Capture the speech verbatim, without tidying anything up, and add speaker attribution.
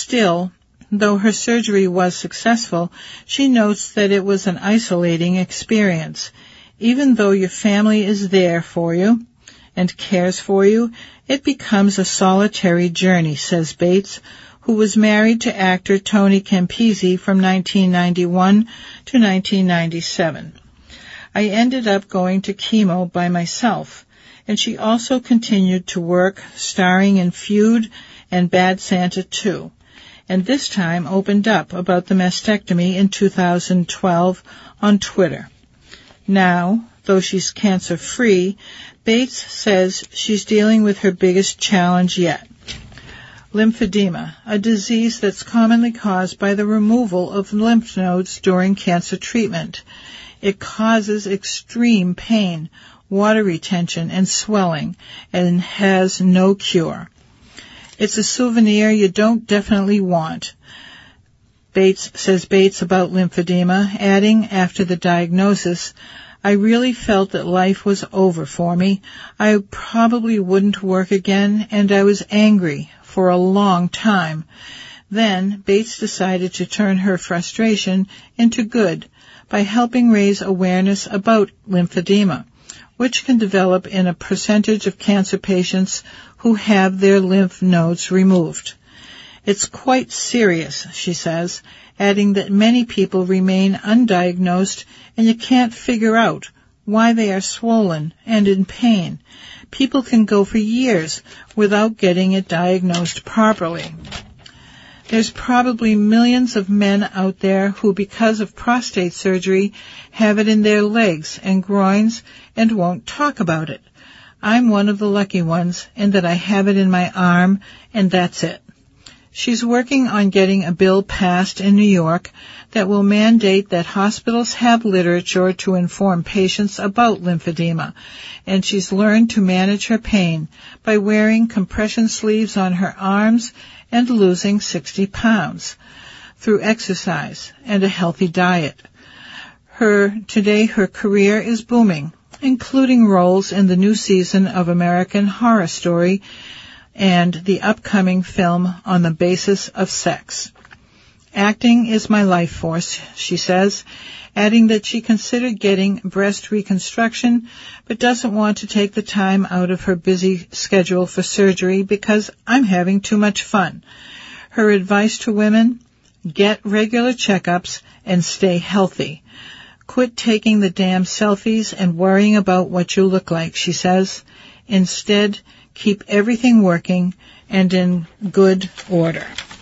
Speaker 1: Still, though her surgery was successful, she notes that it was an isolating experience. Even though your family is there for you and cares for you, it becomes a solitary journey, says Bates, who was married to actor Tony Campisi from nineteen ninety-one to nineteen ninety-seven. I ended up going to chemo by myself, and she also continued to work, starring in Feud and Bad Santa two, and this time opened up about the mastectomy in two thousand twelve on Twitter. Now, though she's cancer-free, Bates says she's dealing with her biggest challenge yet. Lymphedema, a disease that's commonly caused by the removal of lymph nodes during cancer treatment. It causes extreme pain, water retention, and swelling, and has no cure. It's a souvenir you don't definitely want, Bates says Bates about lymphedema, adding after the diagnosis, I really felt that life was over for me. I probably wouldn't work again, and I was angry for a long time. Then Bates decided to turn her frustration into good by helping raise awareness about lymphedema, which can develop in a percentage of cancer patients who have their lymph nodes removed. It's quite serious, she says, adding that many people remain undiagnosed and you can't figure out why they are swollen and in pain. People can go for years without getting it diagnosed properly. There's probably millions of men out there who, because of prostate surgery, have it in their legs and groins and won't talk about it. I'm one of the lucky ones in that I have it in my arm, and that's it. She's working on getting a bill passed in New York that will mandate that hospitals have literature to inform patients about lymphedema, and she's learned to manage her pain by wearing compression sleeves on her arms and losing sixty pounds through exercise and a healthy diet. Her today her career is booming, including roles in the new season of American Horror Story and the upcoming film On the Basis of Sex. Acting is my life force, she says, adding that she considered getting breast reconstruction but doesn't want to take the time out of her busy schedule for surgery because I'm having too much fun. Her advice to women, get regular checkups and stay healthy. Quit taking the damn selfies and worrying about what you look like, she says. Instead, keep everything working and in good order.